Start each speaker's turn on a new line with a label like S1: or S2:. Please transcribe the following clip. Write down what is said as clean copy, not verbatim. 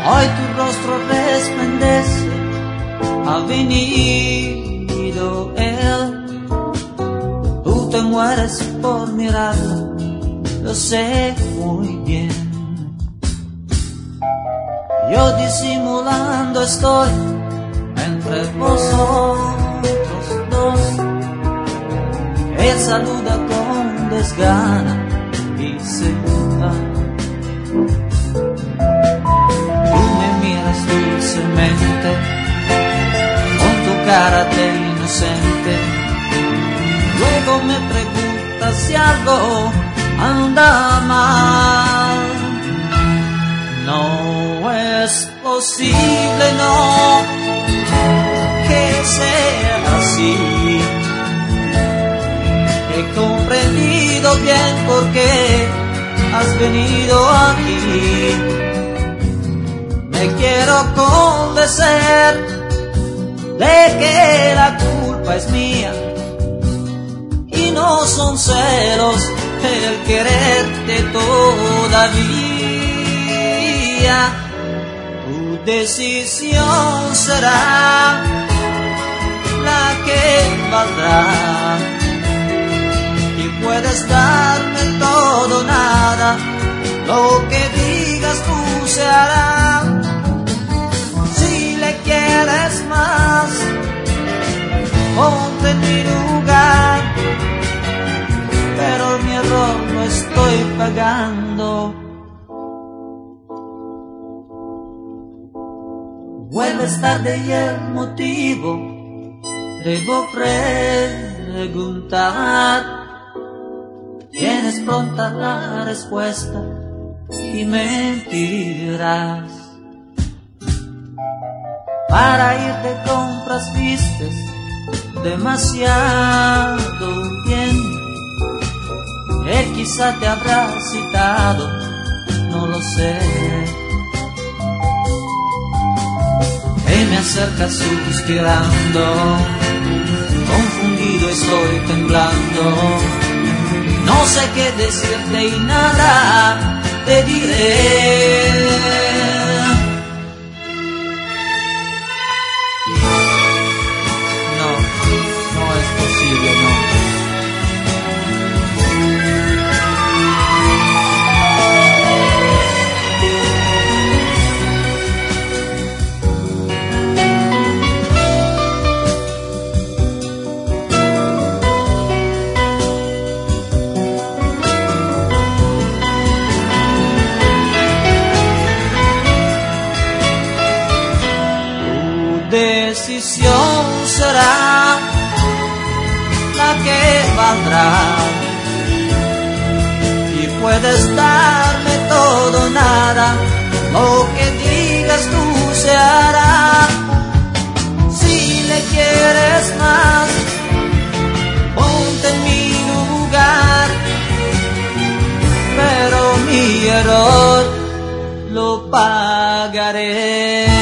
S1: Hoy tu rostro resplandece, ha venido él. Tú te mueres por mirarlo, lo sé muy bien. Yo disimulando estoy entre vosotros dos. Él saluda con desgana y se va. Tú me miras dulcemente con tu cara de inocente. Luego me preguntas si algo anda mal. No es posible, no, que sea así. He comprendido bien por qué has venido aquí. Me quiero convencer de que la culpa es mía y no son celos el quererte todavía. Tu decisión será la que valdrá. Puedes darme todo, nada, lo que digas tú se hará. Si le quieres más, ponte en mi lugar, pero mi error lo estoy pagando. Vuelves tarde y el motivo debo preguntar. Tienes pronta la respuesta y mentirás. Para ir de compras vistes demasiado bien. Él quizá te habrá citado, no lo sé. Él me acerca suspirando, confundido estoy temblando. No sé qué decirte y nada te diré. No, no es posible, no. Decisión será la que valdrá y puedes darme todo, nada, lo que digas tú se hará. Si le quieres más, ponte en mi lugar, pero mi error lo pagaré.